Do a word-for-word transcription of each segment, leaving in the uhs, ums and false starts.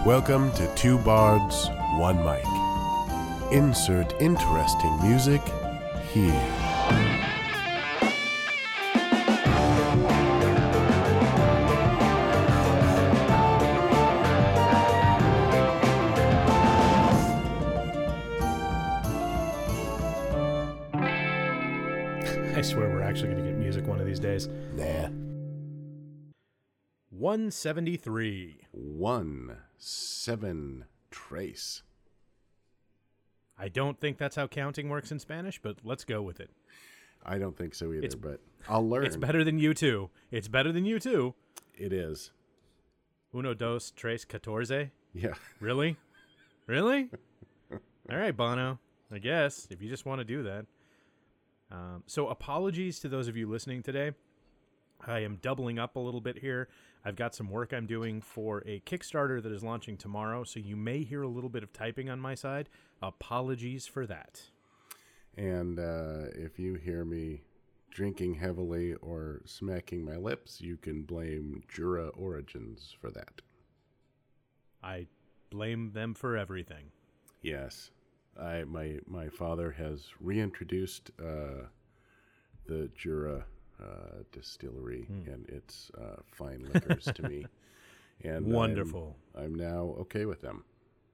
Welcome to Two Bards, One Mic. Insert interesting music here. I swear we're actually going to get music one of these days. Nah. one seventy-three. One, seven, trace. I don't think that's how counting works in Spanish, but let's go with it. I don't think so either, It's- but I'll learn. It's better than you two. It's better than you two. It is. Uno, dos, tres, catorce. Yeah. Really? Really? All right, Bono. I guess, if you just want to do that. Um, so apologies to those of you listening today. I am doubling up a little bit here. I've got some work I'm doing for a Kickstarter that is launching tomorrow, so you may hear a little bit of typing on my side. Apologies for that. And uh, if you hear me drinking heavily or smacking my lips, you can blame Jura Origins for that. I blame them for everything. Yes. I my my father has reintroduced uh, the Jura uh, distillery Hmm. and its uh, fine liquors to me, and Wonderful. I'm, I'm now okay with them.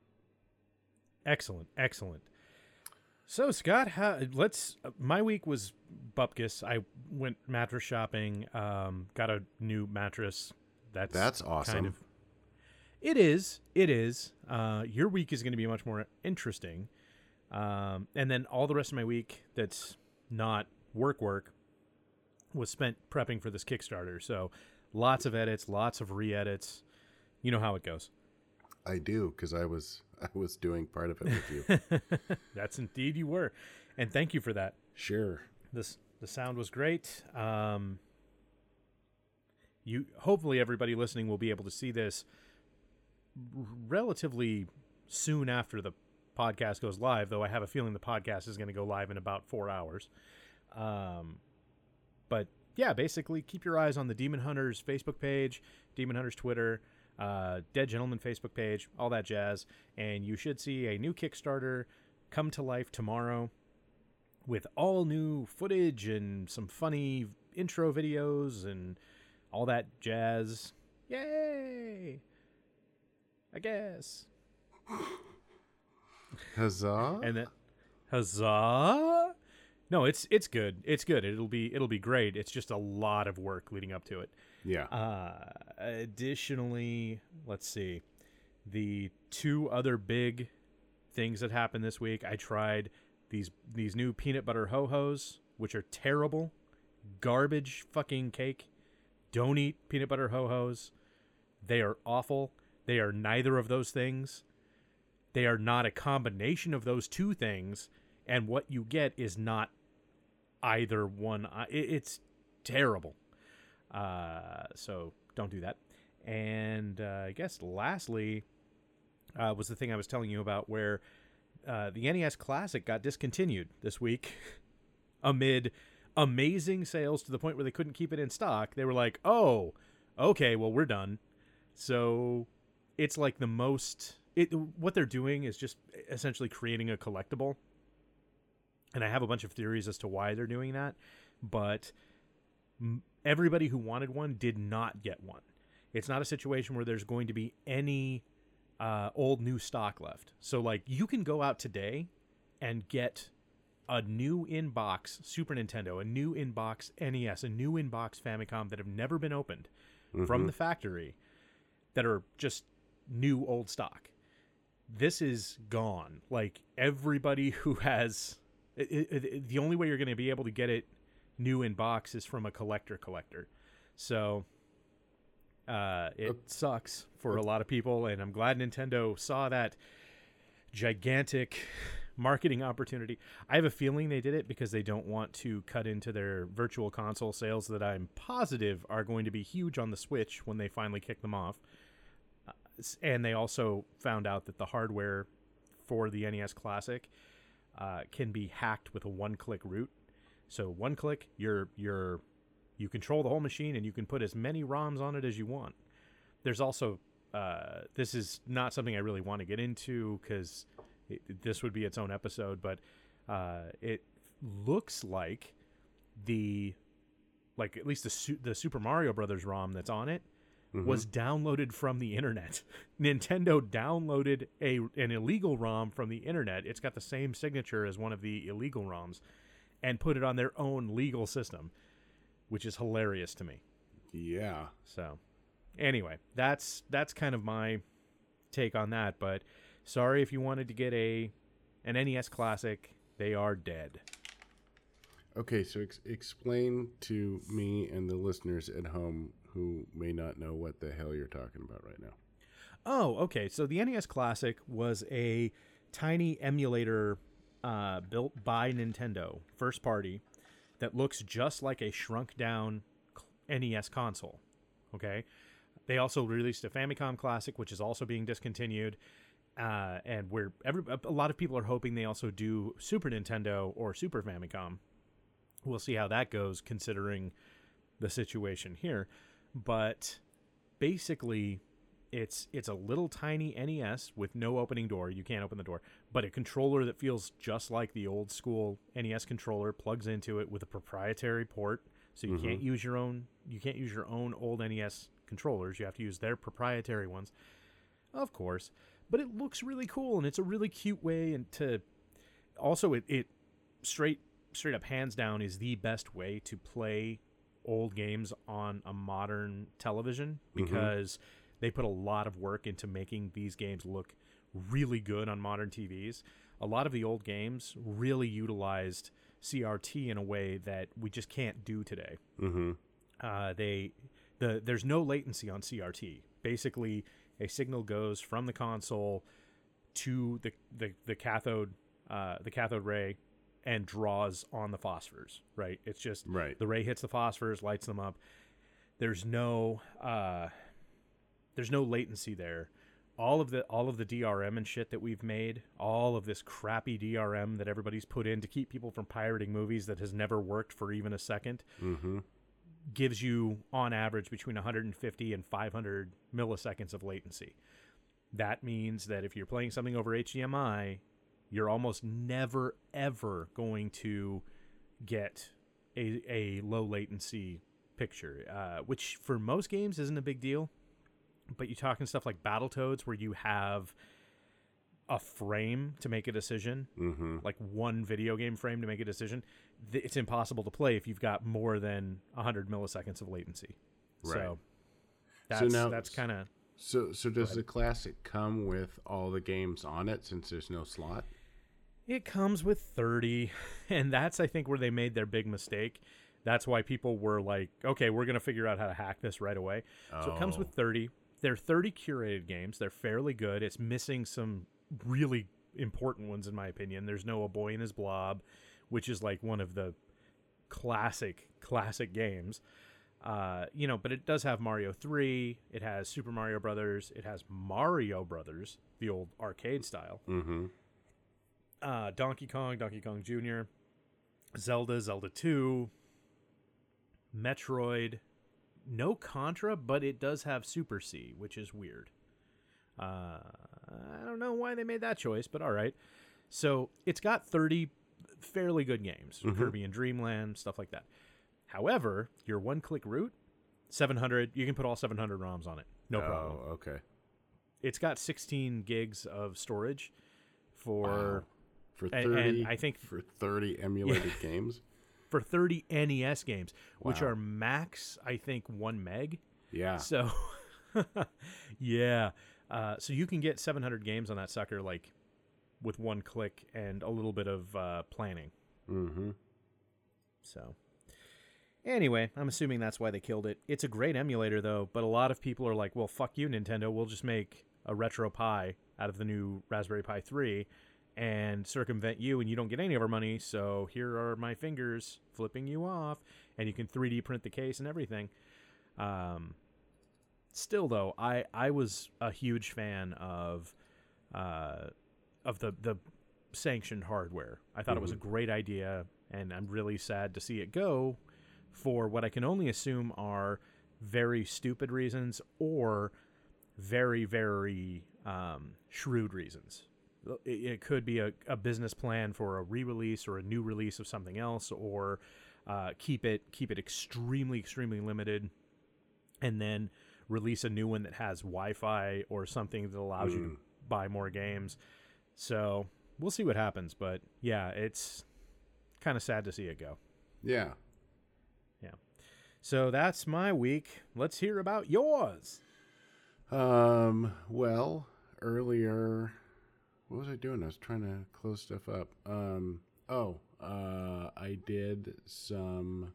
Excellent, excellent. So, Scott, how, let's. Uh, my week was bupkis. I went mattress shopping, um, got a new mattress. That's That's awesome. Kind of, it is. It is. Uh, your week is going to be much more interesting. Um, and then all the rest of my week that's not work work was spent prepping for this Kickstarter. So, lots of edits, lots of re-edits. You know how it goes. I do, because I was I was doing part of it with you. That's indeed you were, and thank you for that. Sure. This the sound was great. Um, you hopefully everybody listening will be able to see this r- relatively soon after the podcast goes live. Though I have a feeling the podcast is going to go live in about four hours. Um, but yeah, basically keep your eyes on the Demon Hunters Facebook page, Demon Hunters Twitter. Uh, Dead Gentleman Facebook page, all that jazz, and you should see a new Kickstarter come to life tomorrow with all new footage and some funny intro videos and all that jazz. Yay! I guess. Huzzah! And then, huzzah! No, it's it's good. It's good. It'll be it'll be great. It's just a lot of work leading up to it. yeah. Uh, additionally, let's see. The two other big things that happened this week, I tried these these new peanut butter ho-hos, which are terrible. Garbage fucking cake. Don't eat peanut butter ho-hos. They are awful. They are neither of those things. They are not a combination of those two things, and what you get is not either one. It, it's terrible. Uh, so don't do that. And uh, I guess lastly uh, was the thing I was telling you about where uh, the N E S Classic got discontinued this week amid amazing sales to the point where they couldn't keep it in stock. They were like, oh, okay, well, we're done. So it's like the most... It, what they're doing is just essentially creating a collectible. And I have a bunch of theories as to why they're doing that. But... M- Everybody who wanted one did not get one. It's not a situation where there's going to be any uh, old new stock left. So, like, you can go out today and get a new in-box Super Nintendo, a new in-box N E S, a new in-box Famicom that have never been opened Mm-hmm. from the factory that are just new old stock. This is gone. Like, everybody who has... It, it, it, the only way you're going to be able to get it new in box is from a collector collector. So uh, it Okay. sucks for a lot of people, and I'm glad Nintendo saw that gigantic marketing opportunity. I have a feeling they did it because they don't want to cut into their virtual console sales that I'm positive are going to be huge on the Switch when they finally kick them off. Uh, and they also found out that the hardware for the N E S Classic uh, can be hacked with a one-click route. So one click, you're you're you control the whole machine, and you can put as many ROMs on it as you want. There's also uh, this is not something I really want to get into because this would be its own episode. But uh, it looks like the like at least the Su- the Super Mario Brothers ROM that's on it mm-hmm. was downloaded from the internet. Nintendo downloaded a an illegal ROM from the internet. It's got the same signature as one of the illegal ROMs, and put it on their own legal system, which is hilarious to me. Yeah. So, anyway, that's that's kind of my take on that. But sorry if you wanted to get a an N E S Classic, they are dead. Okay, so ex- explain to me and the listeners at home who may not know what the hell you're talking about right now. Oh, okay. So the N E S Classic was a tiny emulator uh, built by Nintendo, first party, that looks just like a shrunk down N E S console. Okay. They also released a Famicom Classic, which is also being discontinued. Uh, and where every a lot of people are hoping they also do Super Nintendo or Super Famicom. We'll see how that goes considering the situation here. But basically, it's it's a little tiny N E S with no opening door. You can't open the door. But a controller that feels just like the old school N E S controller, plugs into it with a proprietary port. So you mm-hmm. can't use your own you can't use your own old N E S controllers. You have to use their proprietary ones. Of course. But it looks really cool, and it's a really cute way and to also it, it straight straight up hands down is the best way to play old games on a modern television because mm-hmm. they put a lot of work into making these games look really good on modern T Vs. A lot of the old games really utilized C R T in a way that we just can't do today. Mm-hmm. Uh, they the there's no latency on C R T. Basically, a signal goes from the console to the the, the cathode uh, the cathode ray and draws on the phosphors. Right? It's just right. The ray hits the phosphors, lights them up. There's no uh, there's no latency there. All of the all of the D R M and shit that we've made, all of this crappy D R M that everybody's put in to keep people from pirating movies that has never worked for even a second, mm-hmm. gives you, on average, between one hundred fifty and five hundred milliseconds of latency. That means that if you're playing something over H D M I, you're almost never, ever going to get a, a low latency picture, uh, which for most games isn't a big deal. But you're talking stuff like Battletoads where you have a frame to make a decision, mm-hmm. like one video game frame to make a decision. It's impossible to play if you've got more than one hundred milliseconds of latency. Right. So that's, so now, that's kind of... So so does the Classic come with all the games on it since there's no slot? It comes with thirty, and that's, I think, where they made their big mistake. That's why people were like, okay, we're going to figure out how to hack this right away. Oh. So it comes with thirty. They're thirty curated games. They're fairly good. It's missing some really important ones, in my opinion. There's no A Boy and His Blob, which is like one of the classic, classic games. Uh, you know, but it does have Mario three. It has Super Mario Brothers. It has Mario Brothers, the old arcade style. Mm-hmm. Uh, Donkey Kong, Donkey Kong Junior, Zelda, Zelda two, Metroid. No Contra, but it does have Super C, which is weird. Uh, I don't know why they made that choice, but all right. So it's got thirty fairly good games, mm-hmm. Kirby and Dream Land, stuff like that. However, your one-click route, seven hundred, you can put all seven hundred ROMs on it. No problem. Oh, okay. It's got sixteen gigs of storage for... Wow. For thirty, and, and I think for thirty emulated yeah. games? For thirty N E S games, wow. which are max, I think, one meg. Yeah. So, yeah. Uh, so you can get seven hundred games on that sucker, like, with one click and a little bit of uh, planning. Mm-hmm. So, anyway, I'm assuming that's why they killed it. It's a great emulator, though, but a lot of people are like, well, fuck you, Nintendo. We'll just make a Retro Pi out of the new Raspberry Pi three and circumvent you, and you don't get any of our money, so here are my fingers flipping you off, and you can three D print the case and everything. Um, still, though, I, I was a huge fan of uh, of the, the sanctioned hardware. I thought mm-hmm. it was a great idea, and I'm really sad to see it go for what I can only assume are very stupid reasons or very, very um, shrewd reasons. It, it could be a, a business plan for a re-release or a new release of something else, or uh, keep it keep it extremely, extremely limited, and then release a new one that has Wi-Fi or something that allows mm. you to buy more games. So we'll see what happens. But yeah, it's kind of sad to see it go. Yeah. Yeah. So that's my week. Let's hear about yours. Um, well, earlier, what was I doing? I was trying to close stuff up. Um, oh, uh, I did some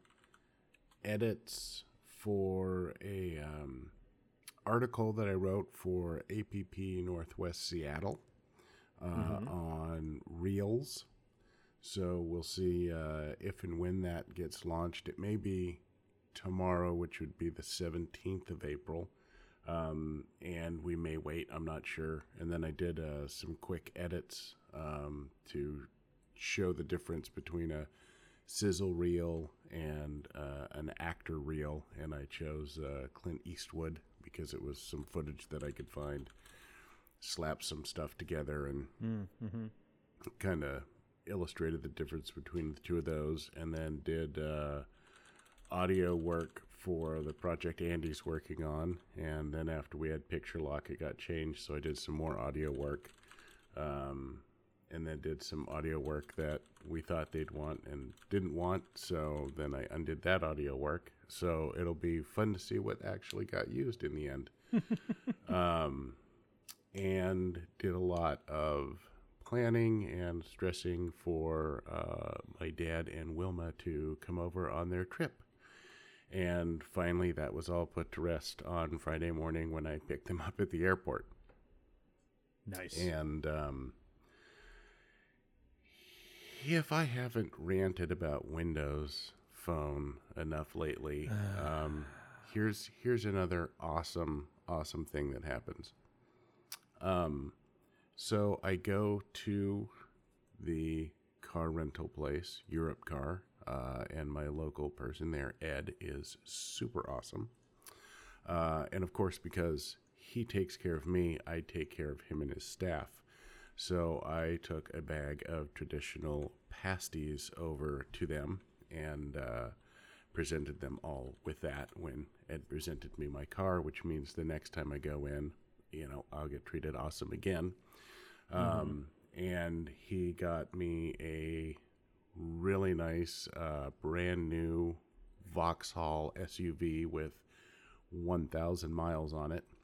edits for a, um, article that I wrote for A P P Northwest Seattle, uh, mm-hmm. on Reels. So we'll see, uh, if and when that gets launched. It may be tomorrow, which would be the seventeenth of April. Um, and we may wait, I'm not sure. And then I did, uh, some quick edits, um, to show the difference between a sizzle reel and, uh, an actor reel. And I chose, uh, Clint Eastwood because it was some footage that I could find, slap some stuff together, and mm-hmm. kind of illustrated the difference between the two of those. And then did, uh, audio work for the project Andy's working on, and then after we had picture lock, it got changed, so I did some more audio work, um, and then did some audio work that we thought they'd want and didn't want, so then I undid that audio work. So it'll be fun to see what actually got used in the end. um, and did a lot of planning and stressing for uh, my dad and Wilma to come over on their trip. And finally, that was all put to rest on Friday morning when I picked them up at the airport. Nice. And um, if I haven't ranted about Windows Phone enough lately, um, here's here's another awesome, awesome thing that happens. Um, so I go to the car rental place, Europe Car. Uh, and my local person there, Ed, is super awesome. Uh, and of course, because he takes care of me, I take care of him and his staff. So I took a bag of traditional pasties over to them and uh, presented them all with that when Ed presented me my car, which means the next time I go in, you know, I'll get treated awesome again. Um, mm-hmm. And he got me a really nice, uh, brand new Vauxhall S U V with one thousand miles on it.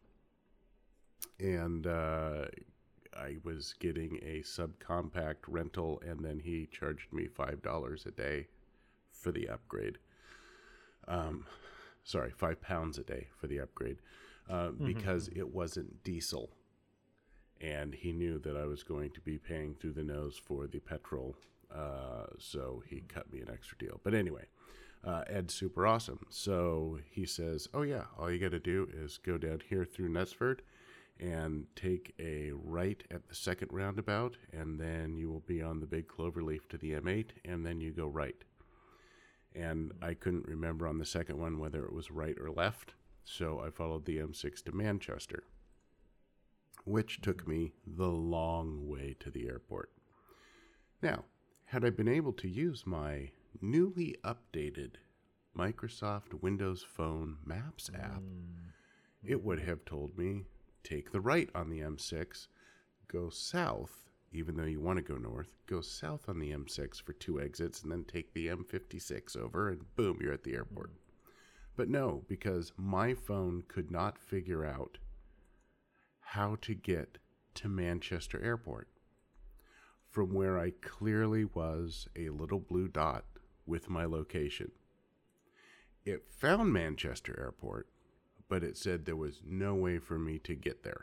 And uh, I was getting a subcompact rental, and then he charged me five dollars a day for the upgrade. Um, sorry, five pounds a day for the upgrade, uh, mm-hmm. because it wasn't diesel. And he knew that I was going to be paying through the nose for the petrol. Uh, so he cut me an extra deal. But anyway, uh, Ed's super awesome. So he says, oh yeah, all you got to do is go down here through Knutsford and take a right at the second roundabout, and then you will be on the big cloverleaf to the M eight, and then you go right. And I couldn't remember on the second one whether it was right or left, so I followed the M six to Manchester, which took me the long way to the airport. Now, had I been able to use my newly updated Microsoft Windows Phone Maps app, mm. it would have told me, take the right on the M six, go south, even though you want to go north, go south on the M six for two exits, and then take the M fifty-six over, and boom, you're at the airport. Mm. But no, because my phone could not figure out how to get to Manchester Airport, from where I clearly was a little blue dot with my location. It found Manchester Airport, but it said there was no way for me to get there.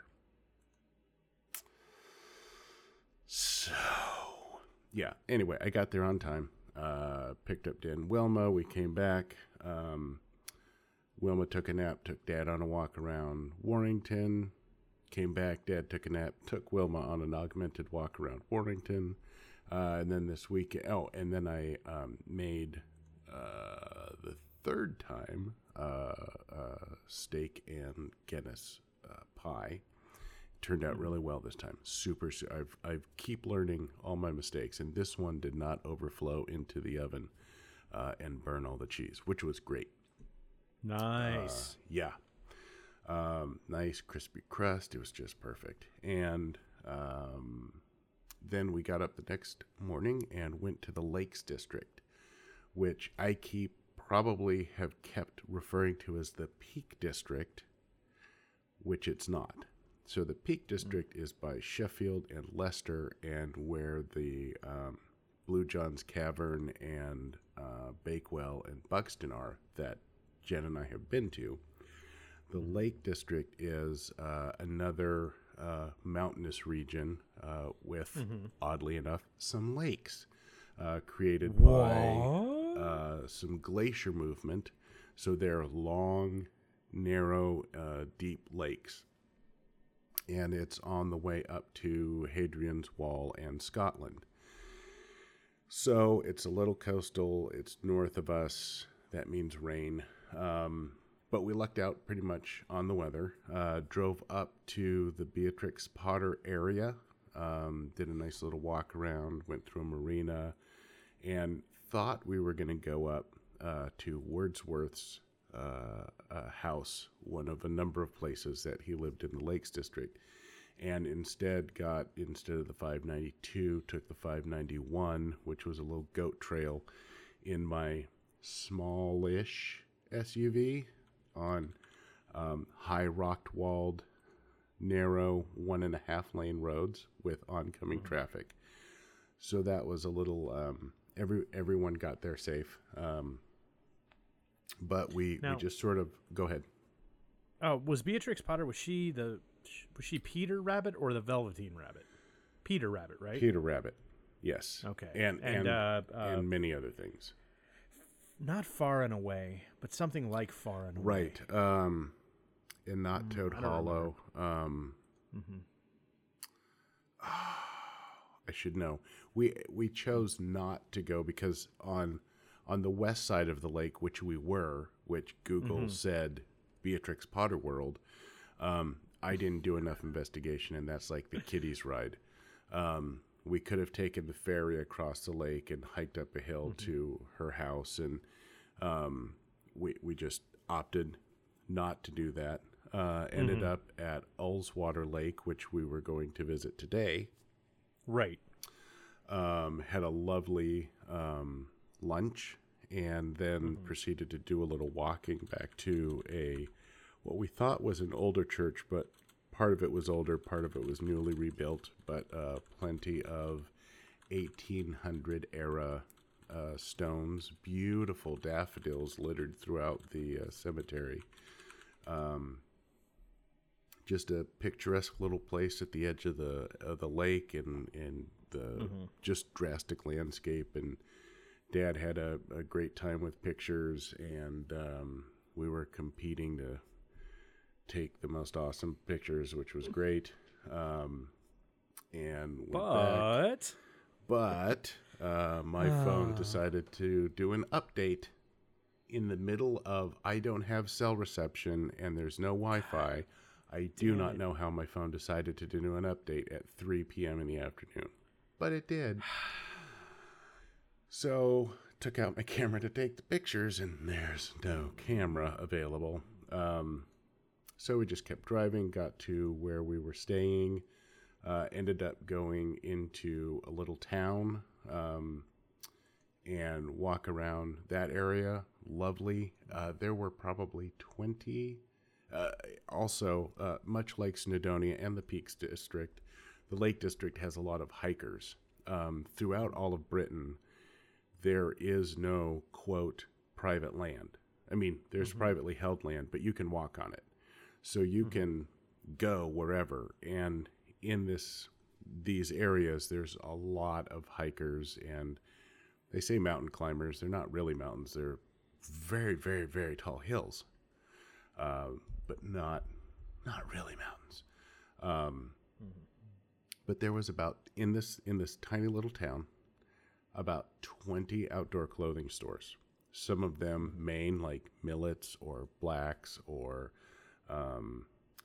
So, yeah, anyway, I got there on time, uh, picked up Dan and Wilma, we came back. Um, Wilma took a nap, took Dad on a walk around Warrington. Came back, Dad took a nap, took Wilma on an augmented walk around Warrington. Uh, and then this week, oh, and then I um, made uh, the third time uh, uh, steak and Guinness uh, pie. Turned out really well this time. Super. su- I've I've keep learning all my mistakes, and this one did not overflow into the oven uh, and burn all the cheese, which was great. Nice. Uh, yeah. Um, nice crispy crust. It was just perfect. And um, then we got up the next morning and went to the Lakes District, which I keep probably have kept referring to as the Peak District, which it's not. So the Peak District is by Sheffield and Leicester, and where the um, Blue John's Cavern and uh, Bakewell and Buxton are, that Jen and I have been to. The Lake District is uh, another uh, mountainous region uh, with, mm-hmm. oddly enough, some lakes uh, created what? by uh, some glacier movement. So they're long, narrow, uh, deep lakes. And it's on the way up to Hadrian's Wall and Scotland. So it's a little coastal. It's north of us. That means rain. Um, but we lucked out pretty much on the weather. Uh, drove up to the Beatrix Potter area. Um, did a nice little walk around. Went through a marina. And thought we were going to go up uh, to Wordsworth's Uh, a house, one of a number of places that he lived in the Lakes District, and instead got, instead of the five ninety-two, took the five ninety-one, which was a little goat trail in my smallish S U V on um, high rock walled, narrow one and a half lane roads with oncoming mm-hmm. traffic. So that was a little, um, every everyone got there safe. Um, But we, now, we just sort of go ahead. Oh, was Beatrix Potter? Was she the was she Peter Rabbit or the Velveteen Rabbit? Peter Rabbit, right? Peter Rabbit, yes. Okay, and and and, uh, uh, and many other things. Not Far and Away, but something like Far and Away, right? Um, and not mm, Toad Hollow. Um, mm-hmm. oh, I should know. We we chose not to go because on. On the west side of the lake, which we were, which Google mm-hmm. said Beatrix Potter World, um, I didn't do enough investigation, and that's like the kiddies ride. Um, we could have taken the ferry across the lake and hiked up a hill mm-hmm. to her house, and um, we we just opted not to do that. Uh, ended mm-hmm. up at Ullswater Lake, which we were going to visit today. Right. Um, had a lovely... Um, lunch, and then mm-hmm. proceeded to do a little walking back to a what we thought was an older church, but part of it was older, part of it was newly rebuilt, but uh, plenty of eighteen hundred era uh, stones, beautiful daffodils littered throughout the uh, cemetery. Um, just a picturesque little place at the edge of the of the lake, and and the mm-hmm. just drastic landscape. And Dad had a, a great time with pictures, and um, we were competing to take the most awesome pictures, which was great. Um, and went but back. but uh, my uh. phone decided to do an update in the middle of I don't have cell reception and there's no Wi-Fi. I do Damn not it. know how my phone decided to do an update at three p.m. in the afternoon, but it did. So, took out my camera to take the pictures, and there's no camera available. Um, so we just kept driving, got to where we were staying, uh, ended up going into a little town, um, and walk around that area. Lovely. Uh, there were probably twenty. Uh, also, uh, much like Snowdonia and the Peaks District, the Lake District has a lot of hikers. Um, throughout all of Britain, there is no, quote, private land. I mean, there's mm-hmm. privately held land, but you can walk on it. So you mm-hmm. can go wherever. And in this these areas, there's a lot of hikers, and they say mountain climbers. They're not really mountains. They're very, very, very tall hills, uh, but not not really mountains. Um, mm-hmm. But there was about, in this in this tiny little town, about twenty outdoor clothing stores. Some of them Maine, like Millets or Blacks or um,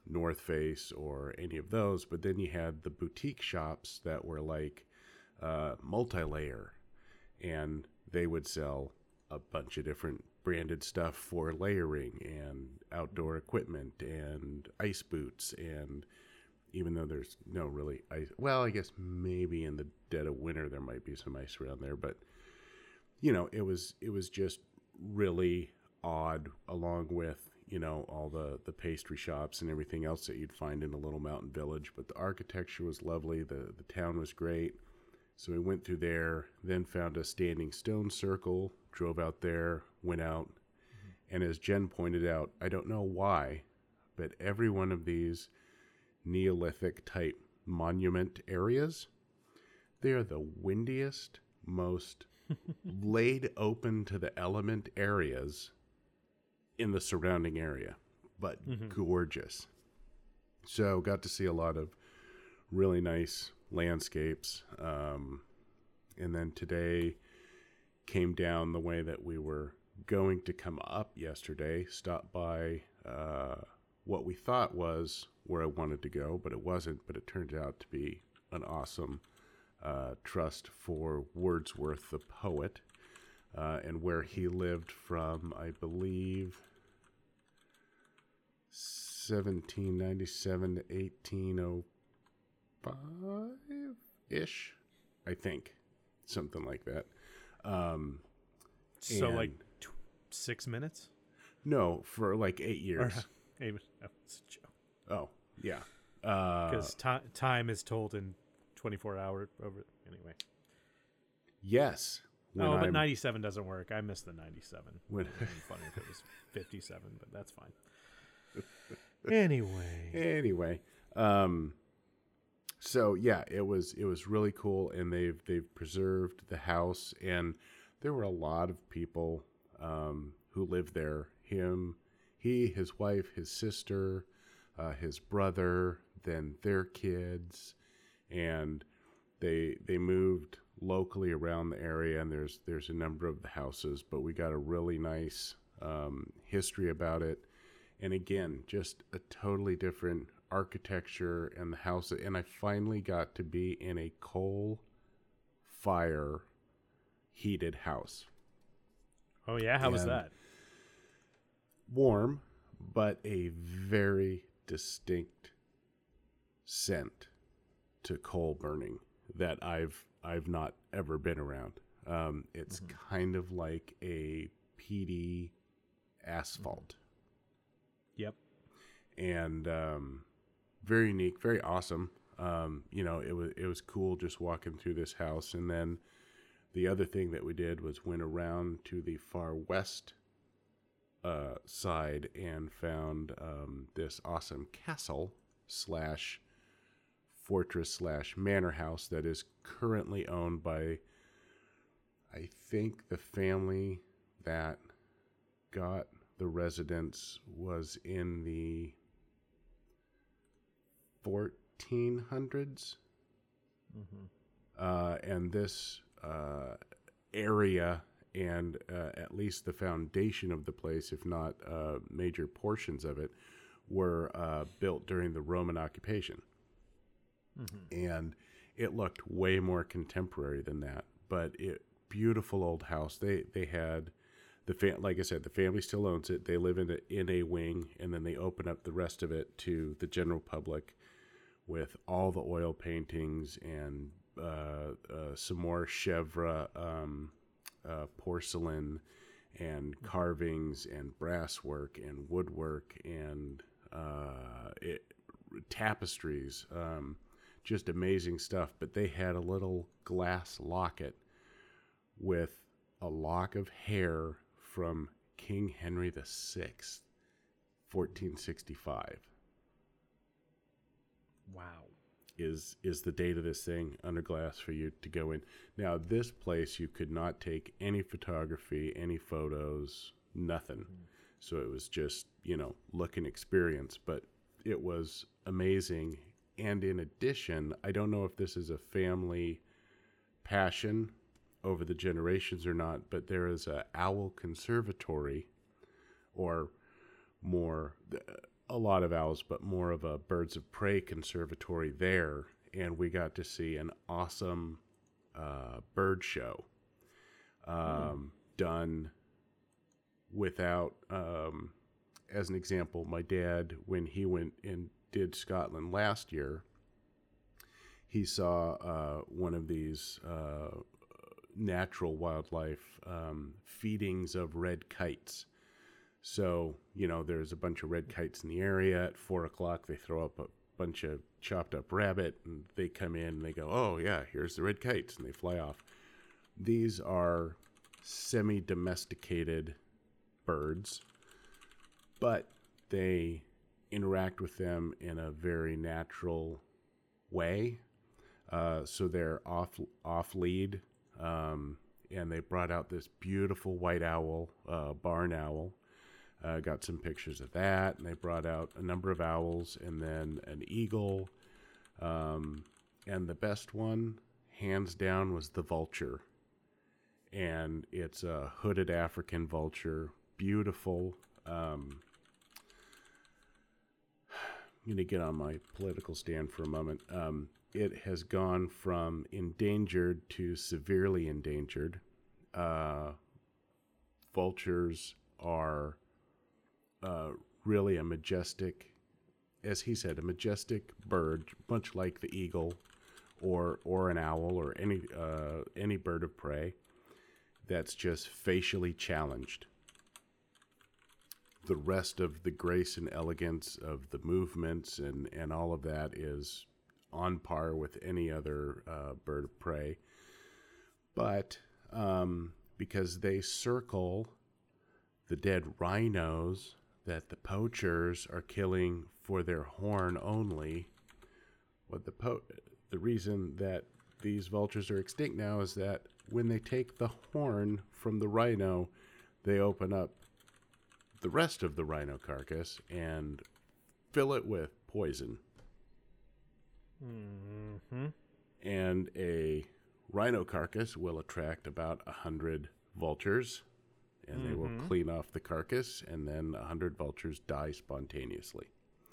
North Face or any of those, but then you had the boutique shops that were like uh, multi-layer, and they would sell a bunch of different branded stuff for layering and outdoor equipment and ice boots. And even though there's no really ice, well, I guess maybe in the dead of winter there might be some ice around there, but you know, it was it was just really odd, along with, you know, all the the pastry shops and everything else that you'd find in a little mountain village. But the architecture was lovely, the the town was great. So we went through there, then found a standing stone circle, drove out there, went out, mm-hmm. and as Jen pointed out, I don't know why, but every one of these Neolithic type monument areas, they are the windiest, most laid open to the element areas in the surrounding area, but mm-hmm. gorgeous. So got to see a lot of really nice landscapes. Um, and then today came down the way that we were going to come up yesterday, stopped by uh, what we thought was where I wanted to go, but it wasn't. But it turned out to be an awesome uh, trust for Wordsworth, the poet, uh, and where he lived from, I believe, seventeen ninety-seven to eighteen oh five-ish, I think. Something like that. Um, so like t- six minutes? No, for like eight years. Or, eight, oh, it's a joke. Oh, yeah. Because uh, t- time is told in twenty-four hours over. Anyway. Yes. Oh, but I'm, ninety-seven doesn't work. I missed the ninety-seven. When, it would be funny if it was fifty-seven, but that's fine. Anyway. Anyway. Um, so yeah, it was it was really cool, and they've they've preserved the house, and there were a lot of people um, who lived there. Him, he, his wife, his sister, uh, his brother, then their kids, and they they moved locally around the area. And there's there's a number of the houses, but we got a really nice um, history about it. And again, just a totally different architecture and the house. And I finally got to be in a coal fire heated house. Oh yeah, how and was that? Warm, but a very distinct scent to coal burning that I've I've not ever been around. Um, it's mm-hmm. kind of like a peaty asphalt. Yep. And um, very unique, very awesome. Um, you know, it was it was cool just walking through this house. And then the other thing that we did was went around to the far west uh, side and found um, this awesome castle slash fortress slash manor house that is currently owned by, I think, the family that got the residence was in the fourteen hundreds. Mm-hmm. Uh, and this uh, area and uh, at least the foundation of the place, if not uh, major portions of it, were uh, built during the Roman occupation. Mm-hmm. And it looked way more contemporary than that. But it beautiful old house. They they had the fa- like I said, the family still owns it. They live in a, in a wing, and then they open up the rest of it to the general public with all the oil paintings and uh, uh, some more Chevre um, uh, porcelain and carvings and brass work and woodwork and uh, it, tapestries. Um, just amazing stuff. But they had a little glass locket with a lock of hair from King Henry the Sixth, fourteen sixty-five. Wow. Is is the date of this thing under glass for you to go in. Now, this place, you could not take any photography, any photos, nothing. Mm. So it was just, you know, look and experience. But it was amazing. And in addition, I don't know if this is a family passion over the generations or not, but there is a owl conservatory, or more, a lot of owls, but more of a birds of prey conservatory there, and we got to see an awesome uh, bird show um, mm. done without, um, as an example, my dad, when he went and did Scotland last year, he saw uh, one of these uh, natural wildlife um, feedings of red kites. So, you know, there's a bunch of red kites in the area. At four o'clock, they throw up a bunch of chopped up rabbit, and they come in and they go, oh, yeah, here's the red kites, and they fly off. These are semi-domesticated birds, but they interact with them in a very natural way. Uh, so they're off off lead, um, and they brought out this beautiful white owl, uh, barn owl. Uh, got some pictures of that, and they brought out a number of owls and then an eagle. Um, and the best one, hands down, was the vulture. And it's a hooded African vulture, beautiful. Um, I'm going to get on my political stand for a moment. Um, it has gone from endangered to severely endangered. Uh, vultures are uh, really a majestic, as he said, a majestic bird, much like the eagle or or an owl or any uh, any bird of prey that's just facially challenged. The rest of the grace and elegance of the movements and, and all of that is on par with any other uh, bird of prey. But um, because they circle the dead rhinos that the poachers are killing for their horn only, what the po- the reason that these vultures are extinct now is that when they take the horn from the rhino, they open up the rest of the rhino carcass and fill it with poison. Mm-hmm. And a rhino carcass will attract about a hundred vultures, and mm-hmm. they will clean off the carcass, and then a hundred vultures die spontaneously.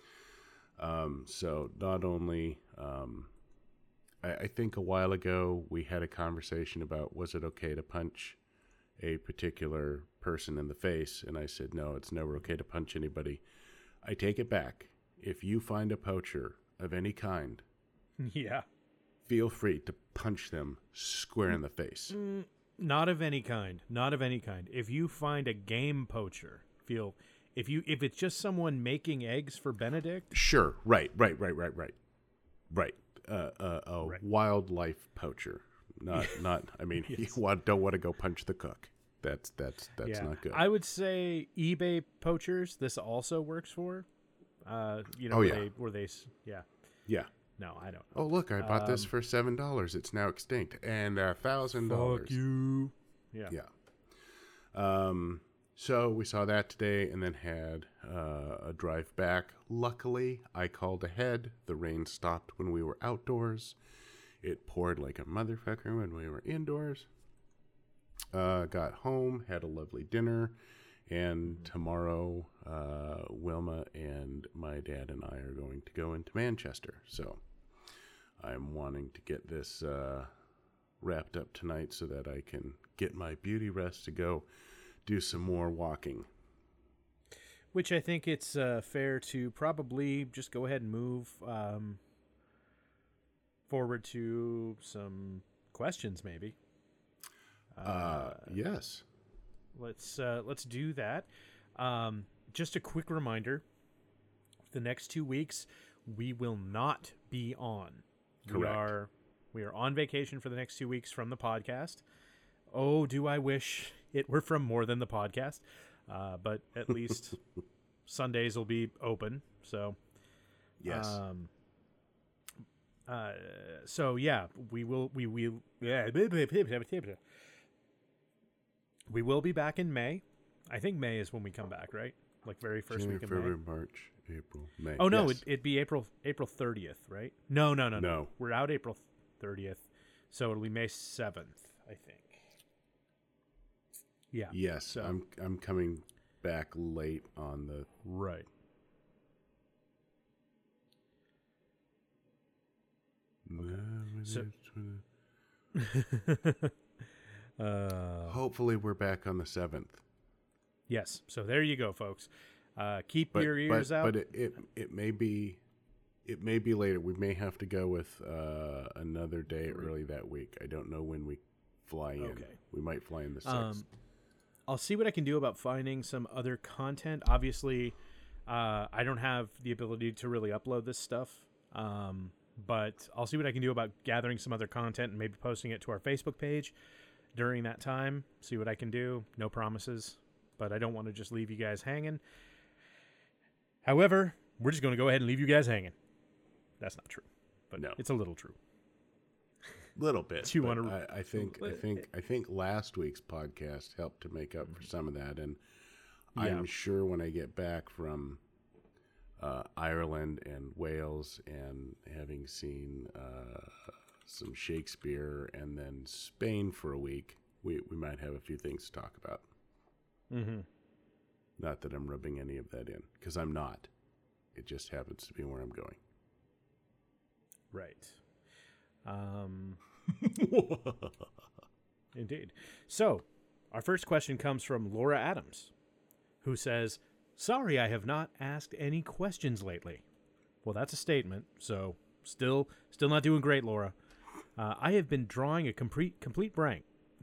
Um, so not only, um, I, I think a while ago we had a conversation about was it okay to punch a particular person in the face, and I said, no, it's never okay to punch anybody. I take it back. If you find a poacher of any kind, yeah, feel free to punch them square in the face. Mm, not of any kind. Not of any kind. If you find a game poacher, feel if you if it's just someone making eggs for Benedict. Sure. Right. Right. Right. Right. Right. Right. Uh, uh, a right. wildlife poacher. Not. Not. I mean, yes. You want, don't want to go punch the cook. That's that's that's yeah. not good. I would say eBay poachers. This also works for. Uh, you know, oh where yeah. They, where they, yeah. Yeah. No, I don't know. Oh, look, I bought um, this for seven dollars. It's now extinct. And a thousand dollars. Fuck you. Yeah. Yeah. Um, so we saw that today and then had uh, a drive back. Luckily, I called ahead. The rain stopped when we were outdoors. It poured like a motherfucker when we were indoors. Uh, got home, had a lovely dinner. And tomorrow, uh, Wilma and my dad and I are going to go into Manchester. So I'm wanting to get this uh, wrapped up tonight so that I can get my beauty rest to go do some more walking. Which I think it's uh, fair to probably just go ahead and move um, forward to some questions, maybe. Uh, uh, yes. Let's uh, let's do that. Um, just a quick reminder: the next two weeks we will not be on. Correct. We are we are on vacation for the next two weeks from the podcast. Oh, do I wish it were from more than the podcast? Uh, but at least Sundays will be open. So yes. Um, uh, so yeah, we will. We will. Yeah. We will be back in May. I think May is when we come back, right? Like very first January, week of February, May. March, April, May. Oh no, yes. it, it'd be April April thirtieth, right? No, no, no, no, no. We're out April thirtieth, so it'll be May seventh, I think. Yeah. Yes, so. I'm I'm coming back late on the right. So- uh, Hopefully, we're back on the seventh. yes. So there you go, folks. Uh, keep But, your ears but, out. but it, it it may be it may be later. We may have to go with uh, another day early that week. I don't know when we fly in. Okay. We might fly in the sixth. Um, I'll see what I can do about finding some other content. Obviously, uh, I don't have the ability to really upload this stuff, um, but I'll see what I can do about gathering some other content and maybe posting it to our Facebook page during that time. See what I can do. No promises, but I don't want to just leave you guys hanging. However, we're just going to go ahead and leave you guys hanging. That's not true, but No. it's a little true. Little bit. Do you but wanna- I, I think I think I think last week's podcast helped to make up for some of that, and Yeah. I'm sure when I get back from uh, Ireland and Wales and having seen uh, some Shakespeare and then Spain for a week, we we might have a few things to talk about. Mm-hmm. Not that I'm rubbing any of that in, because I'm not. It just happens to be where I'm going. Right. Um, indeed. So, our first question comes from Laura Adams, who says, "Sorry, I have not asked any questions lately." Well, that's a statement. So, still, still not doing great, Laura. Uh, I have been drawing a complete, complete blank.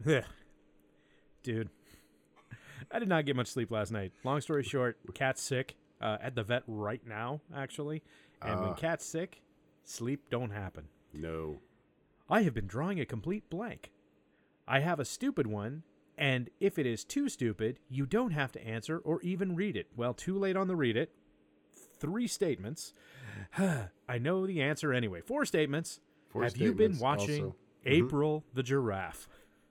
Dude, I did not get much sleep last night. Long story short, cat's sick. Uh, at the vet right now, actually. And when Ah. cat's sick, sleep don't happen. No. I have been drawing a complete blank. I have a stupid one, and if it is too stupid, you don't have to answer or even read it. Well, too late on the read it. Three statements. I know the answer anyway. Four statements. Four have you been statements watching also. April the Giraffe?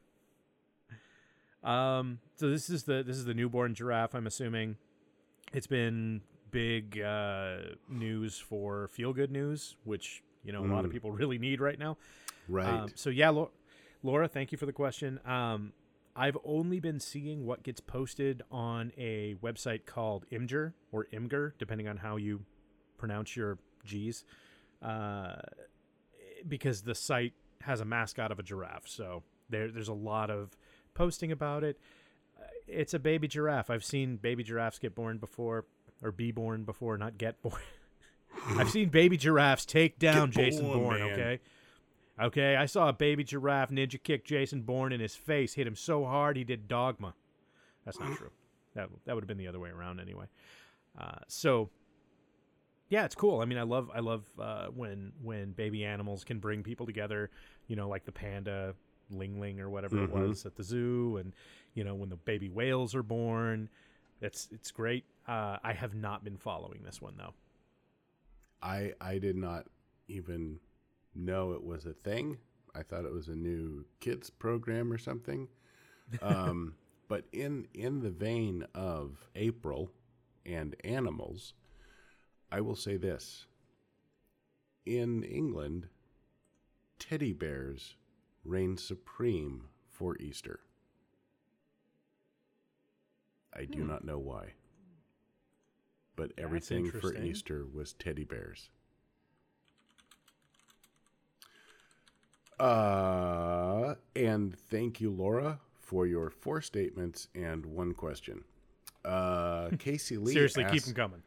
Um, so this is the this is the newborn giraffe, I'm assuming. It's been big uh, news for Feel Good News, which, you know, a lot of Mm. people really need right now. Right. Um, so yeah, Laura, Laura, thank you for the question. Um, I've only been seeing what gets posted on a website called Imgur or Imgur, depending on how you pronounce your G's, uh, because the site has a mascot of a giraffe. So there, there's a lot of posting about it. Uh, It's a baby giraffe. I've seen baby giraffes get born before, or be born before, not get born. I've seen baby giraffes take down Get Jason born, Bourne, man. okay? Okay, I saw a baby giraffe ninja kick Jason Bourne in his face, hit him so hard he did Dogma. That's not true. That that would have been the other way around anyway. Uh, so, yeah, it's cool. I mean, I love I love uh, when when baby animals can bring people together. You know, like the panda Ling Ling or whatever Mhm. it was at the zoo, and you know when the baby whales are born. It's it's great. Uh, I have not been following this one though. I I did not even know it was a thing. I thought it was a new kids program or something. Um, but in in the vein of April and animals, I will say this. In England, teddy bears reign supreme for Easter. I do Hmm. not know why. But everything for interesting. Easter was teddy bears. Uh, and thank you, Laura, for your four statements and one question. Uh, Casey Lee Seriously, keep asks, them coming.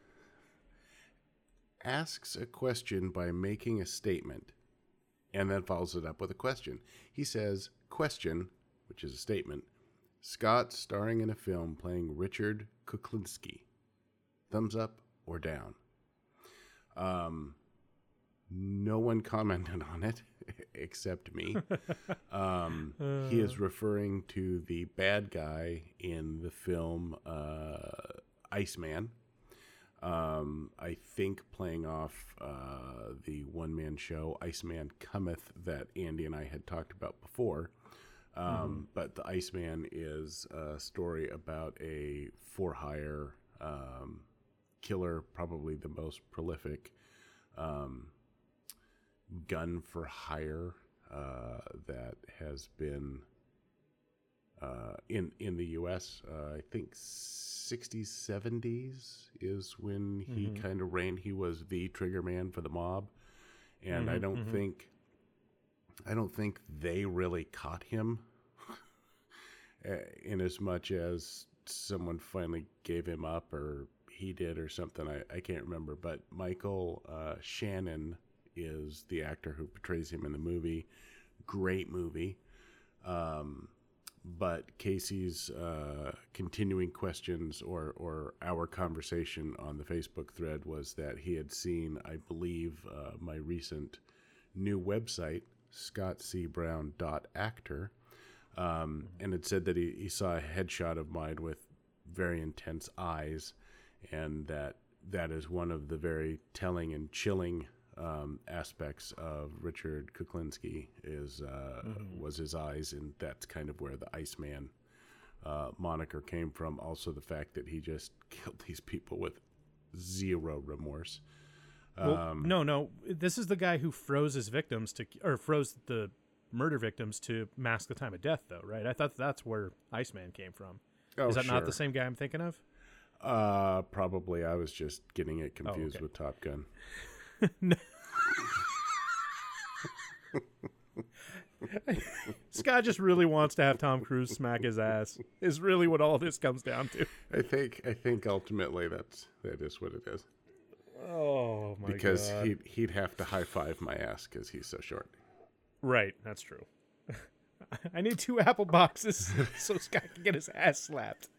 asks a question by making a statement and then follows it up with a question. He says, question, which is a statement, Scott starring in a film playing Richard Kuklinski. Thumbs up or down? Um, no one commented on it except me. Um, he is referring to the bad guy in the film uh, Iceman. Um, I think playing off uh, the one-man show Iceman Cometh that Andy and I had talked about before. Um, mm-hmm. But the Iceman is a story about a for-hire um, killer, probably the most prolific um, gun for hire uh, that has been uh, in in the U S Uh, I think sixties, seventies is when he Mm-hmm. kind of reigned. He was the trigger man for the mob, and Mhm, I don't mhm. think I don't think they really caught him in as much as someone finally gave him up, or he did, or something. I, I can't remember. But Michael uh, Shannon is the actor who portrays him in the movie. Great movie. Um, but Casey's uh, continuing questions, or, or our conversation on the Facebook thread, was that he had seen, I believe, uh, my recent new website, scott c brown dot actor, um, and it said that he, he saw a headshot of mine with very intense eyes, and that that is one of the very telling and chilling um, aspects of Richard Kuklinski is uh, mm-hmm. was his eyes, and that's kind of where the Iceman uh, moniker came from. Also, the fact that he just killed these people with zero remorse. Well, um, no, no, this is the guy who froze his victims to, or froze the murder victims to mask the time of death, though, right? I thought that's where Iceman came from. Oh, is that sure. not the same guy I'm thinking of? Uh, probably. I was just getting it confused oh, okay. with Top Gun. Scott just really wants to have Tom Cruise smack his ass. Is really what all this comes down to. I think. I think ultimately that's that is what it is. Oh my because god! Because he'd he'd have to high five my ass because he's so short. Right, that's true. I need two apple boxes so Scott can get his ass slapped.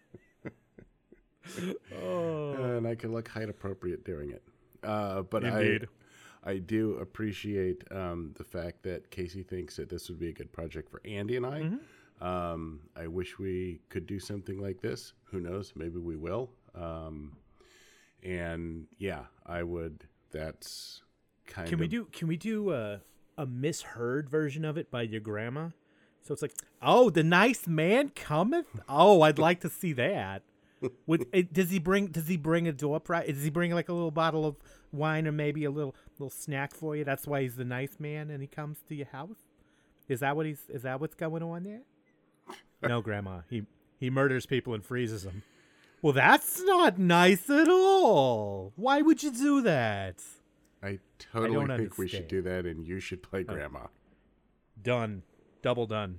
Oh. And I can look height appropriate doing it. Uh, but Indeed. I, I do appreciate um, the fact that Casey thinks that this would be a good project for Andy and I. Mm-hmm. Um, I wish we could do something like this. Who knows? Maybe we will. Um, and yeah, I would. That's kind can of. We do? Can we do a a misheard version of it by your grandma? So it's like, oh, the nice man cometh. Oh, I'd like to see that. Would it, does he bring? Does he bring a door prize? Does he bring like a little bottle of wine or maybe a little little snack for you? That's why he's the nice man, and he comes to your house. Is that what he's? Is that what's going on there? No, Grandma. He he murders people and freezes them. Well, that's not nice at all. Why would you do that? I totally I think understand. we should do that, and you should play Grandma. Oh. Done. Double done.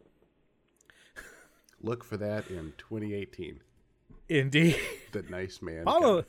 Look for that in twenty eighteen. Indeed. The nice man. Paula,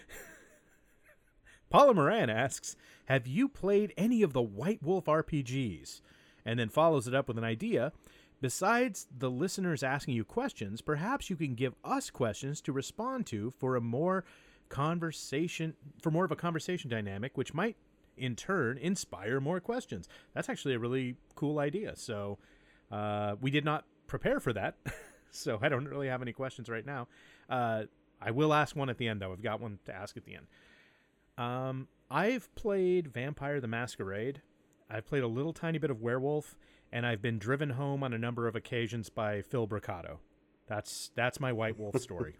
Paula Moran asks, have you played any of the White Wolf R P Gs? And then follows it up with an idea. Besides the listeners asking you questions, perhaps you can give us questions to respond to for a more conversation, for more of a conversation dynamic, which might in turn inspire more questions. That's actually a really cool idea. So uh, we did not prepare for that. So I don't really have any questions right now. Uh, I will ask one at the end, though. I've got one to ask at the end. Um, I've played Vampire the Masquerade. I've played a little tiny bit of Werewolf, and I've been driven home on a number of occasions by Phil Bricado. That's that's my White Wolf story.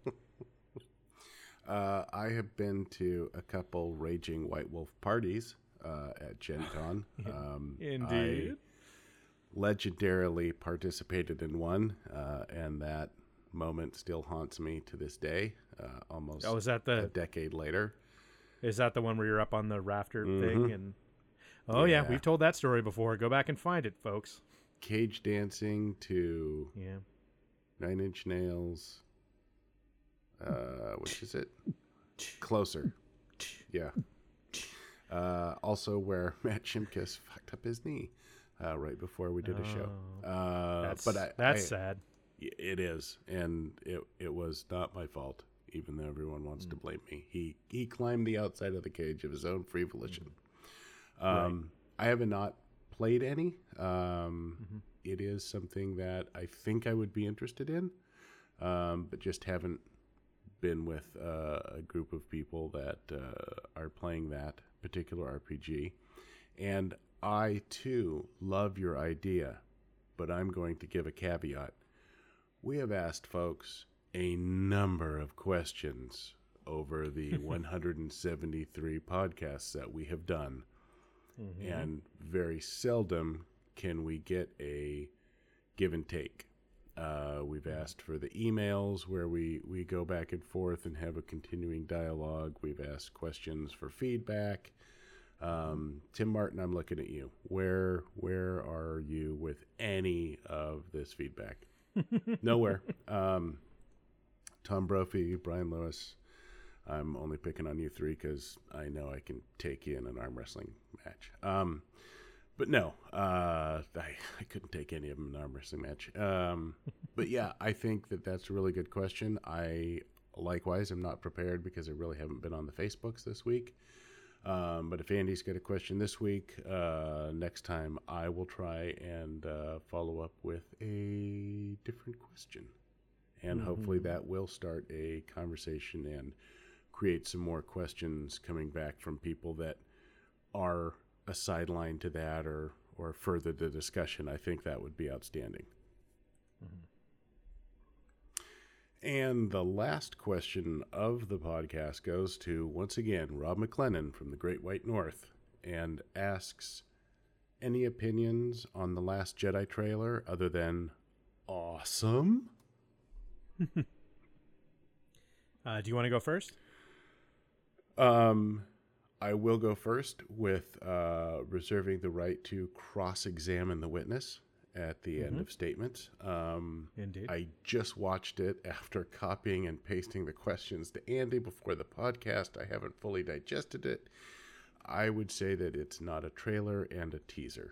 uh, I have been to a couple raging White Wolf parties uh, at Gen Con. Um, Indeed. I legendarily participated in one, uh, and that moment still haunts me to this day, uh, almost oh, is that the, a decade later. Is that the one where you're up on the rafter mm-hmm. thing? And oh, yeah. yeah, we've told that story before. Go back and find it, folks. Cage dancing to yeah, Nine Inch Nails. Uh, which is it? Closer. Yeah. Uh, also where Matt Shimkus fucked up his knee. Uh, right before we did a show, uh, that's, but I, that's I, sad. It is, and it it was not my fault. Even though everyone wants mm. to blame me, he he climbed the outside of the cage of his own free volition. Mm. Um, right. I have not played any. Um, mm-hmm. It is something that I think I would be interested in, um, but just haven't been with uh, a group of people that uh, are playing that particular R P G, and. I, too, love your idea, but I'm going to give a caveat. We have asked folks a number of questions over the one hundred seventy-three podcasts that we have done, mm-hmm. and very seldom can we get a give and take. Uh, we've asked for the emails where we, we go back and forth and have a continuing dialogue. We've asked questions for feedback. Um, Tim Martin, I'm looking at you. Where where are you with any of this feedback? Nowhere. Um, Tom Brophy, Brian Lewis. I'm only picking on you three because I know I can take you in an arm wrestling match. Um, but no, uh, I, I couldn't take any of them in an arm wrestling match. Um, but yeah, I think that that's a really good question. I likewise am not prepared because I really haven't been on the Facebooks this week. Um, but if Andy's got a question this week, uh, next time I will try and uh, follow up with a different question. And mm-hmm. hopefully that will start a conversation and create some more questions coming back from people that are a sideline to that or, or further the discussion. I think that would be outstanding. Mm-hmm. And the last question of the podcast goes to, once again, Rob McLennan from the Great White North, and asks, any opinions on the Last Jedi trailer other than awesome? uh, do you want to go first? Um, I will go first with uh, reserving the right to cross-examine the witness at the mm-hmm. end of statements. Um, Indeed. I just watched it after copying and pasting the questions to Andy before the podcast. I haven't fully digested it. I would say that it's not a trailer and a teaser.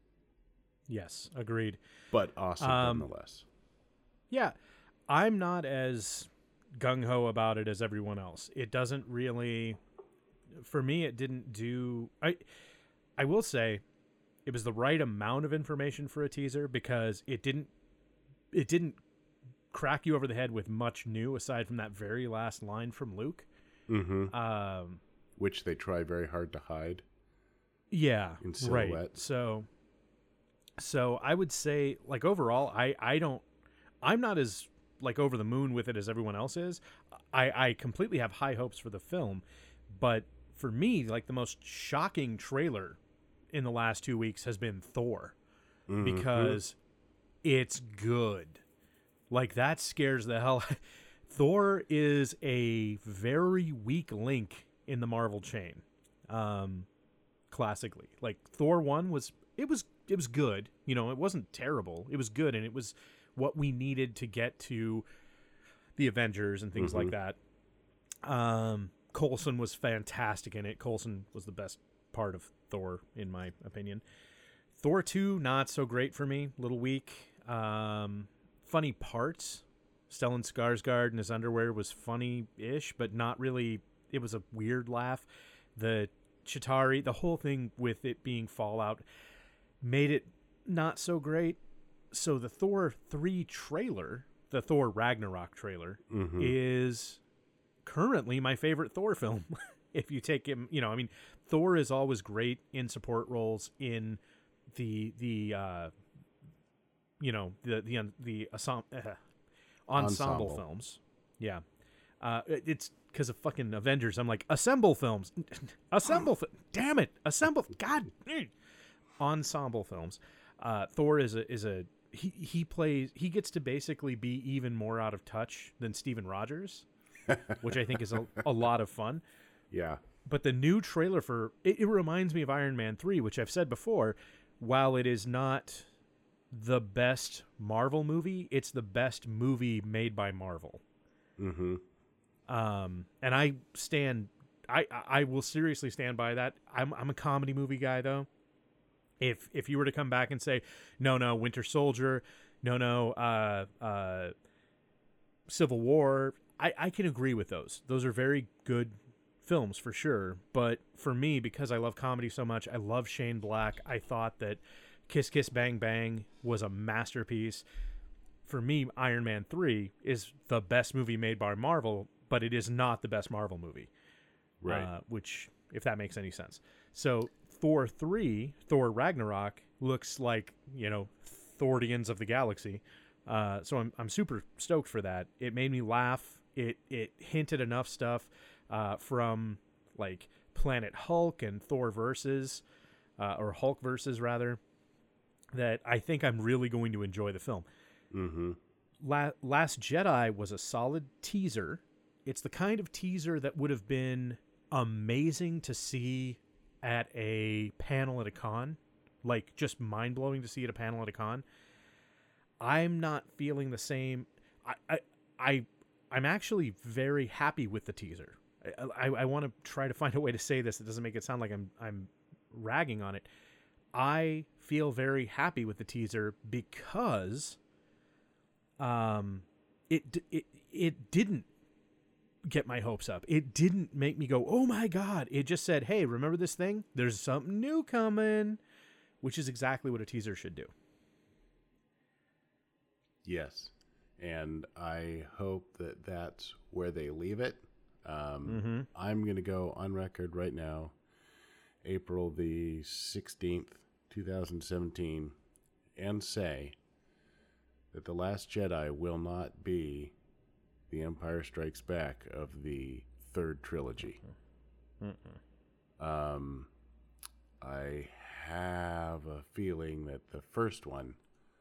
Yes, agreed. But awesome um, nonetheless. Yeah, I'm not as gung-ho about it as everyone else. It doesn't really... For me, it didn't do... I, I will say... It was the right amount of information for a teaser because it didn't it didn't crack you over the head with much new aside from that very last line from Luke. Mm-hmm. Um, Which they try very hard to hide. Yeah, in silhouette. Right. So, so I would say, like, overall, I, I don't, I'm not as, like, over the moon with it as everyone else is. I, I completely have high hopes for the film. But for me, like, the most shocking trailer in the last two weeks has been Thor, mm-hmm. because it's good. Like, that scares the hell. Thor is a very weak link in the Marvel chain. Um, classically, like Thor one was, it was, it was good. You know, it wasn't terrible. It was good. And it was what we needed to get to the Avengers and things mm-hmm. like that. Um, Coulson was fantastic in it. Coulson was the best part of Thor, in my opinion. Thor two, not so great for me. A little weak. Um, funny parts. Stellan Skarsgård in his underwear was funny-ish, but not really. It was a weird laugh. The Chitauri, the whole thing with it being Fallout, made it not so great. So the Thor three trailer, the Thor Ragnarok trailer, mm-hmm. is currently my favorite Thor film. If you take him, you know, I mean, Thor is always great in support roles in the the uh, you know the the the ensemble, uh, ensemble, ensemble films. Yeah, uh, it's because of fucking Avengers. I'm like, assemble films, assemble. Fi- damn it, assemble. God, ensemble films. Uh, Thor is a is a he he plays he gets to basically be even more out of touch than Steven Rogers, which I think is a, a lot of fun. Yeah. But the new trailer for it, it reminds me of Iron Man three, which I've said before. While it is not the best Marvel movie, it's the best movie made by Marvel. Mm-hmm. Um, and I stand, I I will seriously stand by that. I'm I'm a comedy movie guy though. If if you were to come back and say, no no Winter Soldier, no no uh uh Civil War, I I can agree with those. Those are very good films for sure, but for me, because I love comedy so much, I love Shane Black. I thought that Kiss Kiss Bang Bang was a masterpiece. For me, Iron Man three is the best movie made by Marvel, but it is not the best Marvel movie. Right. Uh, which, if that makes any sense. So Thor three, Thor Ragnarok, looks like, you know, Thordians of the galaxy. Uh, so I'm I'm super stoked for that. It made me laugh. It it hinted enough stuff Uh, from like Planet Hulk and Thor versus, uh, or Hulk versus rather, that I think I'm really going to enjoy the film. Mm-hmm. La- Last Jedi was a solid teaser. It's the kind of teaser that would have been amazing to see at a panel at a con, like just mind blowing to see at a panel at a con. I'm not feeling the same. I, I, I I'm actually very happy with the teaser. I, I, I want to try to find a way to say this that doesn't make it sound like I'm I'm ragging on it. I feel very happy with the teaser because um it it it didn't get my hopes up. It didn't make me go, "Oh my god." It just said, "Hey, remember this thing? There's something new coming," which is exactly what a teaser should do. Yes. And I hope that that's where they leave it. Um, mm-hmm. I'm going to go on record right now, April the sixteenth, twenty seventeen, and say that The Last Jedi will not be The Empire Strikes Back of the third trilogy. Mm-hmm. Um, I have a feeling that the first one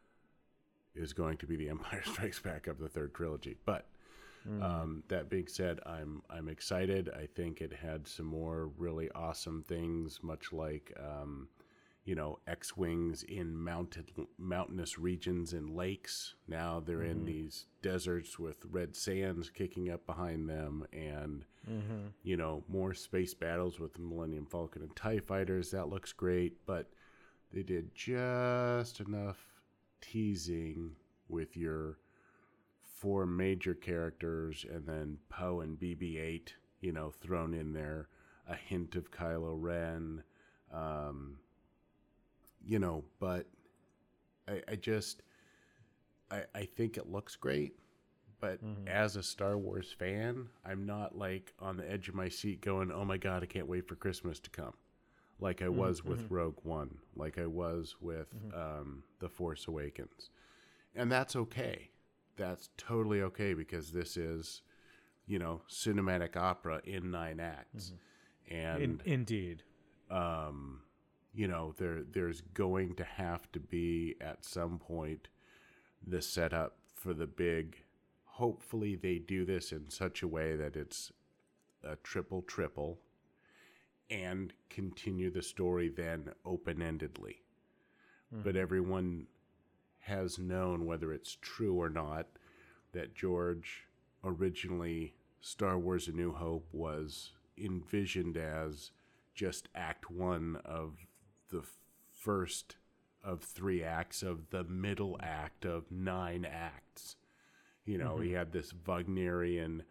is going to be The Empire Strikes Back of the third trilogy. But mm. um, that being said, I'm I'm excited. I think it had some more really awesome things, much like um, you know, X-wings in mounted mountainous regions and lakes. Now they're mm-hmm. in these deserts with red sands kicking up behind them, and mm-hmm. you know, more space battles with the Millennium Falcon and TIE fighters. That looks great, but they did just enough teasing with your four major characters, and then Poe and B B eight, you know, thrown in there, a hint of Kylo Ren, um, you know, but I, I just, I, I think it looks great, but mm-hmm. as a Star Wars fan, I'm not like on the edge of my seat going, "Oh my God, I can't wait for Christmas to come," like I was mm-hmm. with Rogue One, like I was with mm-hmm. um, The Force Awakens. And that's okay. That's totally okay, because this is, you know, cinematic opera in nine acts. Mm-hmm. And in, indeed. Um, you know, there there's going to have to be at some point the setup for the big, hopefully they do this in such a way that it's a triple triple and continue the story then open-endedly. Mm-hmm. But everyone has known, whether it's true or not, that George originally, Star Wars A New Hope was envisioned as just act one of the first of three acts of the middle act of nine acts. You know, mm-hmm. he had this Wagnerian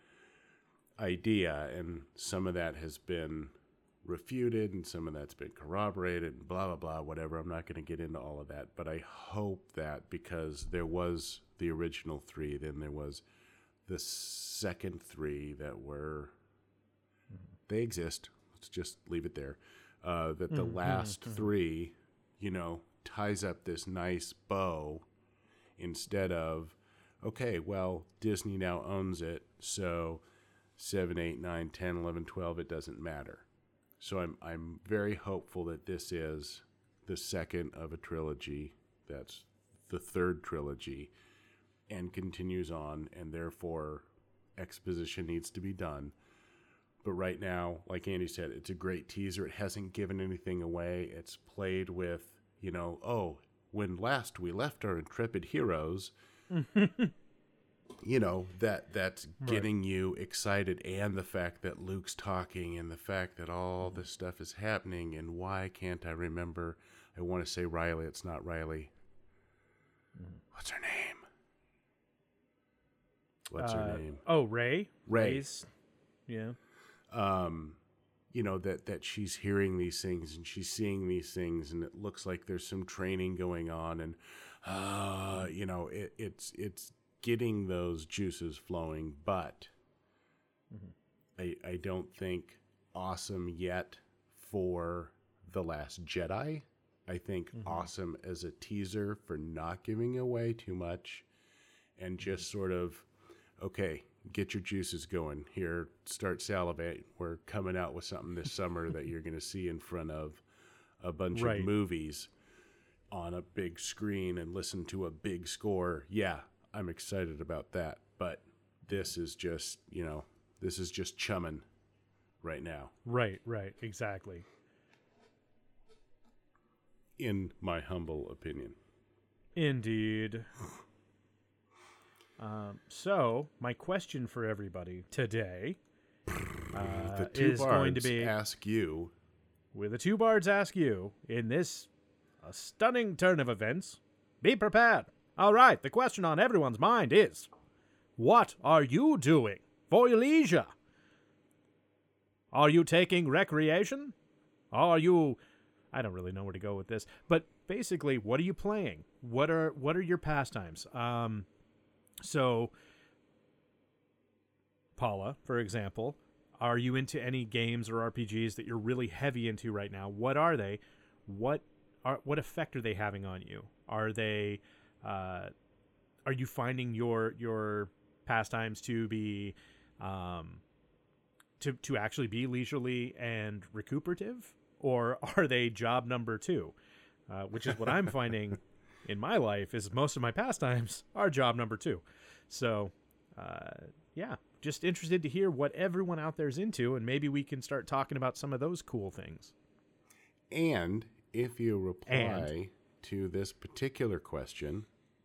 idea, and some of that has been refuted and some of that's been corroborated and blah, blah, blah, whatever. I'm not going to get into all of that, but I hope that because there was the original three, then there was the second three that were, mm-hmm. they exist. Let's just leave it there. Uh, that the mm-hmm. last mm-hmm. three, you know, ties up this nice bow instead of, okay, well, Disney now owns it, so seven, eight, nine, ten, eleven, twelve, it doesn't matter. So I'm I'm very hopeful that this is the second of a trilogy, that's the third trilogy, and continues on, and therefore exposition needs to be done. But right now, like Andy said, it's a great teaser. It hasn't given anything away. It's played with, you know, oh, when last we left our intrepid heroes, you know, that that's getting right. you excited, and the fact that Luke's talking, and the fact that all this stuff is happening, and why can't I remember? I want to say Riley. It's not Riley. Mm. What's her name? What's uh, her name? Oh, Rey. Rey. Rey's, yeah. Um, you know, that, that she's hearing these things, and she's seeing these things, and it looks like there's some training going on, and, uh, you know, it, it's, it's, getting those juices flowing, but mm-hmm. I, I don't think awesome yet for The Last Jedi. I think mm-hmm. awesome as a teaser for not giving away too much, and just mm-hmm. sort of, okay, get your juices going here, start salivating. We're coming out with something this summer that you're going to see in front of a bunch right. of movies on a big screen and listen to a big score. Yeah, I'm excited about that, but this is just, you know, this is just chumming right now. Right, right, exactly. in my humble opinion. Indeed. um, so, my question for everybody today uh, The two is bards going to be... ask you... With the two bards ask you, in this a stunning turn of events, be prepared. All right, the question on everyone's mind is, what are you doing for your leisure? Are you taking recreation? Are you... I don't really know where to go with this, but basically, what are you playing? What are what are your pastimes? Um, so, Paula, for example, are you into any games or R P Gs that you're really heavy into right now? What are they? What are what effect are they having on you? Are they uh, are you finding your your pastimes to be um, to to actually be leisurely and recuperative? Or are they job number two? Uh, which is what I'm finding in my life is most of my pastimes are job number two. So, uh, yeah, just interested to hear what everyone out there is into, and maybe we can start talking about some of those cool things. And if you reply And. to this particular question,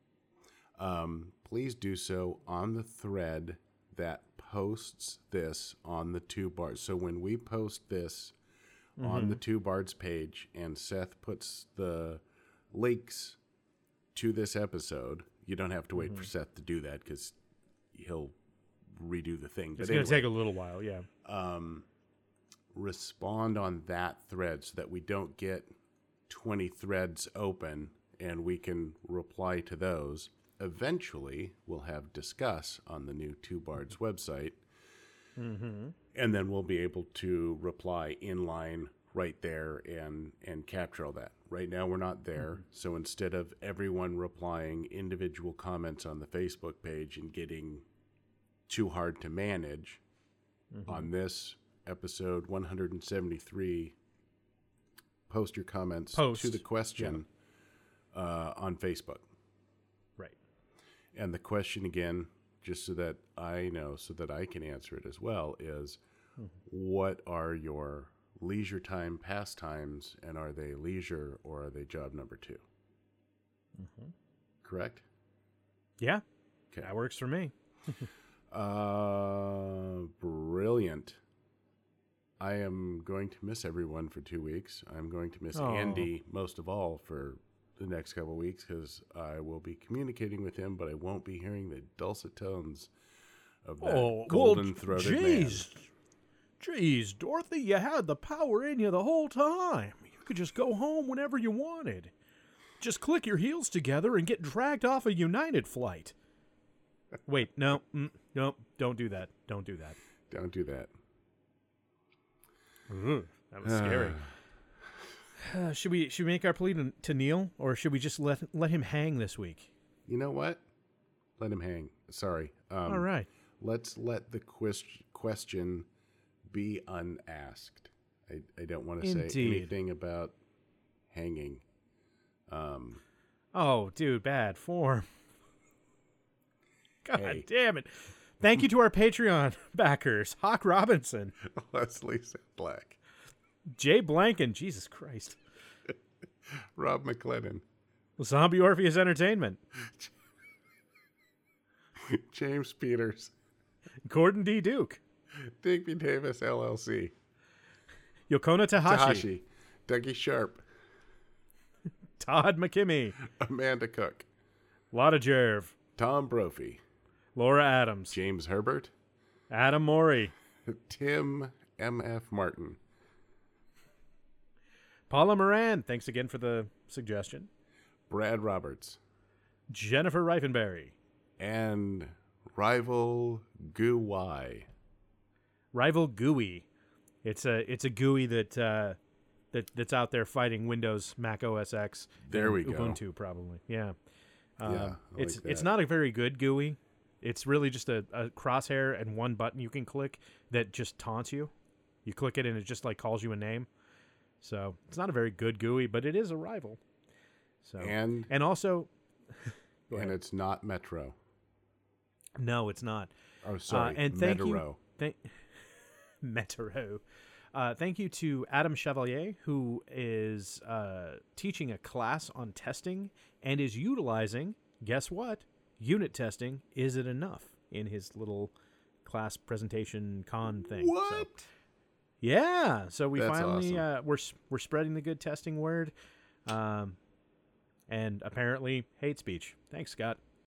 um, please do so on the thread that posts this on the Two Bards. So when we post this mm-hmm. on the Two Bards page and Seth puts the links to this episode, you don't have to wait mm-hmm. for Seth to do that because he'll redo the thing. It's but going to anyway, take a little while, yeah. Um, respond on that thread so that we don't get twenty threads open and we can reply to those. Eventually, we'll have Discuss on the new Two Bards website, mm-hmm. and then we'll be able to reply in line right there and, and capture all that. Right now, we're not there, mm-hmm. so instead of everyone replying individual comments on the Facebook page and getting too hard to manage, mm-hmm. on this episode one seventy-three, post your comments post. to the question yeah. uh, on Facebook. Right. And the question again, just so that I know, so that I can answer it as well, is mm-hmm. what are your leisure time pastimes, and are they leisure or are they job number two? Mm-hmm. Correct? Yeah. Okay. That works for me. uh, brilliant. I am going to miss everyone for two weeks. I'm going to miss Aww. Andy most of all for the next couple of weeks because I will be communicating with him, but I won't be hearing the dulcet tones of that oh, golden-throated well, man. Jeez, Dorothy, you had the power in you the whole time. You could just go home whenever you wanted. Just click your heels together and get dragged off a United flight. Wait, no, mm, no, don't do that. Don't do that. Don't do that. Ooh, that was scary. Uh, should we should we make our plea to, to Neil, or should we just let let him hang this week? You know what? Let him hang. Sorry. Um, All right. Let's let the quest- question be unasked. I, I don't want to say Indeed. anything about hanging. Um, oh, dude, bad form. God hey. damn it. Thank you to our Patreon backers, Hawk Robinson, Leslie Black, Jay Blanken, Jesus Christ, Rob McLennan, Zombie Orpheus Entertainment, James Peters, Gordon D. Duke, Digby Davis L L C, Yokona Tahashi, Tahashi, Dougie Sharp, Todd McKimmey, Amanda Cook, Lotta Jerv, Tom Brophy, Laura Adams, James Herbert, Adam Morey, Tim M F Martin, Paula Moran, thanks again for the suggestion, Brad Roberts, Jennifer Reifenberry, and Rival Goo Y. Rival G U I. It's a it's a G U I that uh, that that's out there fighting Windows, Mac O S X, there we go. Ubuntu probably. Yeah. Um, yeah, I it's like it's that. not a very good G U I. It's really just a, a crosshair and one button you can click that just taunts you. You click it and it just like calls you a name. So it's not a very good G U I, but it is a rival. So and and also, and it's not Metro. No, it's not. Oh, sorry, uh, and thank Metro. you, thank Metro. uh, thank you to Adam Chevalier, who is uh, teaching a class on testing and is utilizing, guess what? Unit testing. Is it enough in his little class presentation con thing? What? So, yeah. So we That's finally awesome. uh, we're we're spreading the good testing word, um, and apparently hate speech. Thanks, Scott.